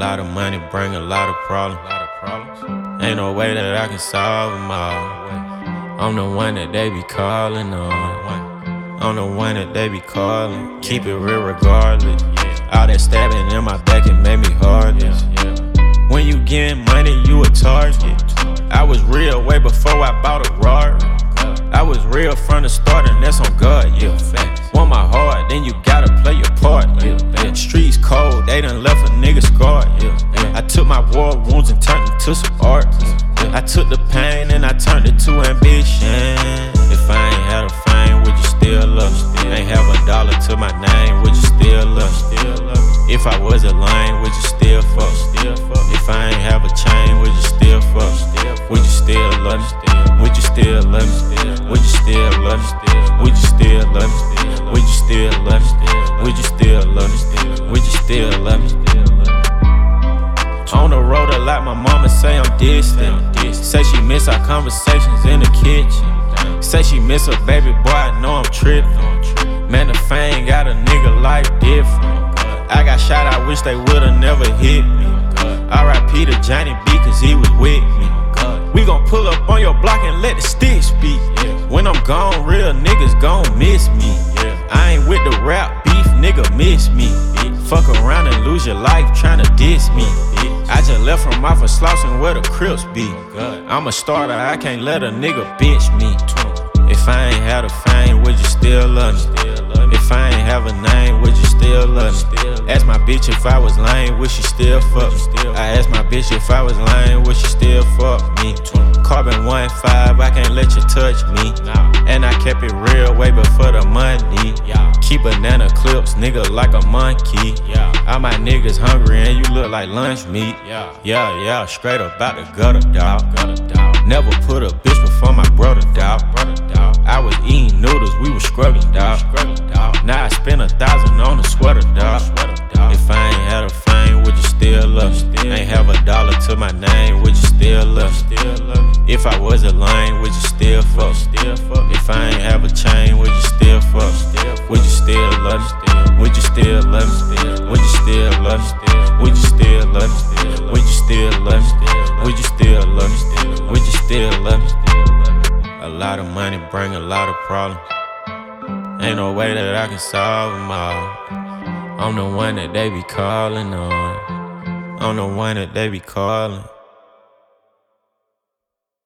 lot of money bring a lot of problems. Ain't no way that I can solve them all. I'm the one that they be calling on. I'm the one that they be calling. Keep it real regardless. All that stabbing in my back, it made me heartless. When you getting money, you a target. I was real way before I bought a Rari. I was real from the start, and that's on God, yeah. Want my heart, then you gotta play your part, yeah. Streets cold, they done left a nigga scarred, yeah. I took my war wounds and turned them to some art. I took the pain and I turned it to ambition. If I ain't had a fame, would you still love me? Ain't have a dollar to my name, would you still love me? If I was a lame, would you still fuck? If I ain't have a chain, would you still fuck? Would you still love me? Would you still love me? Would you still love me? Would you still love me? Would you still love me? Would you still love me? Would you still love me? On the road a lot, my mama say I'm distant. Say she miss our conversations in the kitchen. Say she miss her baby boy, I know I'm tripping. Man, the fame got a nigga life different. I got shot, I wish they would've never hit me. R.I.P. to Johnny B, cause he was with me. We gon' pull up on your block and let the stick speak. When I'm gone, real niggas gon' miss me. I ain't with the rap beef, nigga miss me. Fuck around and lose your life tryna diss me. I just left from off of Slauson where the Crips be. I'm a starter, I can't let a nigga bitch me. If I ain't had a fame, would you still love me? If I ain't have a name, would you still love me? Ask my bitch if I was lame, would she still fuck me? I asked my bitch if I was lame, would she still fuck me? Carbon 1.5, I can't let you touch me. And I kept it real way before the money. Keep banana clips, nigga, like a monkey. All my niggas hungry and you look like lunch meat. Yeah, straight up out the gutter, dawg. Never put a bitch before my brother, dawg. I was eating noodles, we was struggling, dawg. Now I spent 1,000 on a sweater, dawg. If I ain't had a fame, would you still love me? Ain't have a dollar to my name, would you still love me? If I was a lame, would you still fuck? If I ain't have a chain, would you still fuck? Would you still love me? Would you still love me? Would you still love me? Would you still love me? Would you still love me? Would you still love me? Would you still love me? A lot of money bring a lot of problems. Ain't no way that I can solve them all. I'm the one that they be calling on. I'm the one that they be calling.